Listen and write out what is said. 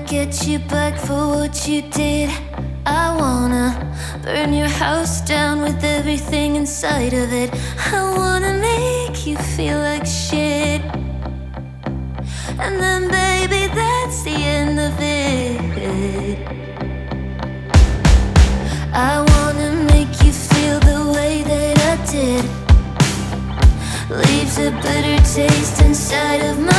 get you back for what you did. I wanna burn your house down with everything inside of it. I wanna make you feel like shit, and then baby, that's the end of it. I wanna make you feel the way that I did. Leaves a bitter taste inside of my